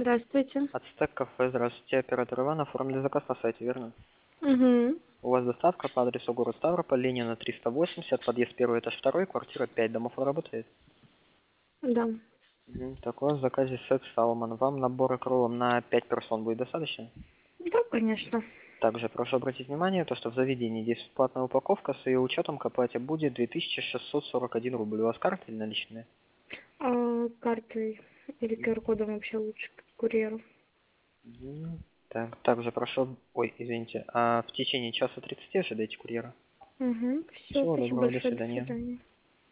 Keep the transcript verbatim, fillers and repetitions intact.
Здравствуйте. Ацтек кафе, здравствуйте, оператор Иван, оформили заказ на сайте, верно? Угу. У вас доставка по адресу город Ставрополь, Ленина триста восемьдесят, подъезд первый, этаж второй, квартира пять, домофон работает? Да. Угу. Так, у вас в заказе сет Салман, вам набор кролом на пять персон будет достаточно? Да, конечно. Также прошу обратить внимание, то, что в заведении здесь платная упаковка с ее учетом к оплате будет две тысячи шестьсот сорок один рубль. У вас карта или наличные? А картой или Q R-кодом вообще лучше к курьеру? Мгм. Так, также прошу, ой, извините, а в течение часа тридцати ожидайте курьера. Угу. Все, Всего спасибо доброго, до большое, до свидания. свидания.